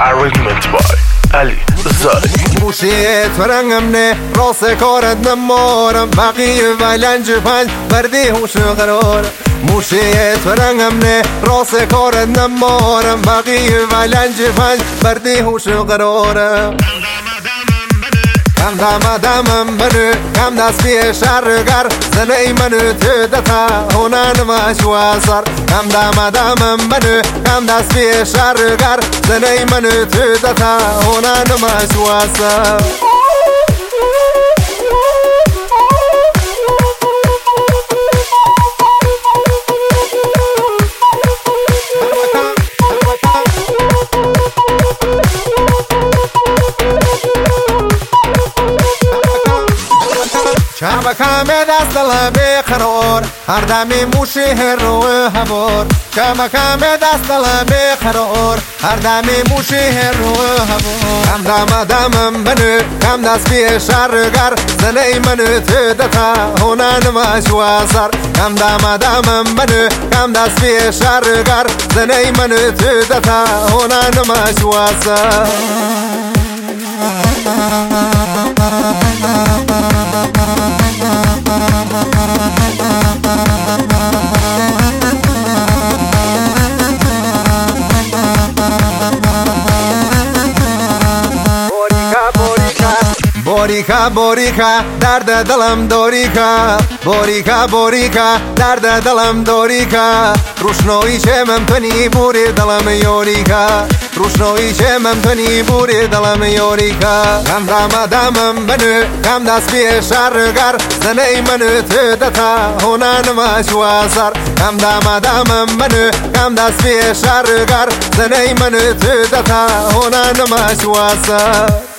Arrangement by Ali Zari. موشیت فرنگمنه راست کارت نمارم بقیه ولنج پنج بردی هوش قرارم. موشیت فرنگمنه راست کارت نمارم بقیه ولنج پنج بردی هوش قرارم. کم دمم منو کم دستی شرگر زنی منو تدتا هنن مشواسر. کم دمم منو کم دستی شرگر زنی منو تدتا هنن مشواسر. شبکم دست دل بقرار هر دمی موشه رو هوار. شبکم دست دل بقرار هر دمی موشه رو هوار. کم دمم منو کم دست بی شرگر زنی منو تدتا هنن مشواسر. کم دمم منو کم دست بی شرگر زنی منو تدتا هنن مشواسر. باریکا باریکا درد دلم داریکا. باریکا باریکا درد دلم داریکا. روشنایی چه ممتنی بوری دلم یاریکا. روشنایی چه ممتنی بوری دلم یاریکا. کم دمم منو کم دست بی شرگر زنی منو تدتا هنن مشواسر. کم دمم منو کم دست بی شرگر زنی منو تدتا هنن مشواسر.